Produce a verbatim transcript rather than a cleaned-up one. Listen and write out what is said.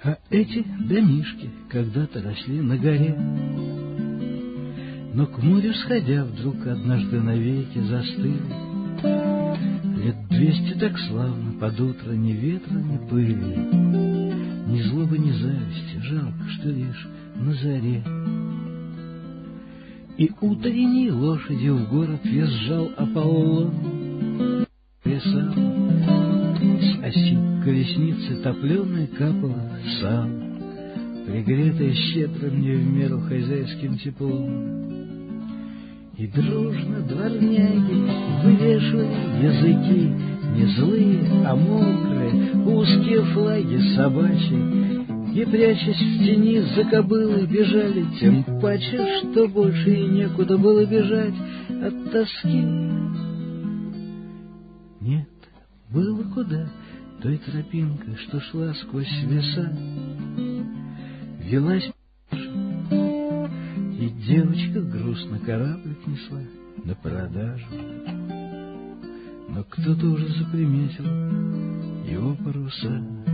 А эти домишки когда-то росли на горе, но к морю сходя вдруг однажды навеки застыли. Лет двести так славно под утро ни ветра, ни пыли, ни злобы, ни зависти, жалко, что лишь на заре. И утренней лошадью в город въезжал Аполлон, плясал, с оси колесницы топленой капало сало, пригретое щедрым не в меру хозяйским теплом. И дружно дворняги вывешивали языки, не злые, а мокрые, узкие флаги собачьи, и, прячась в тени за кобылой, бежали, тем паче, что больше и некуда было бежать от тоски. Нет, было куда, той тропинкой, что шла сквозь леса, велась, и девочка грустно кораблик несла на продажу. Но кто-то уже заприметил его паруса.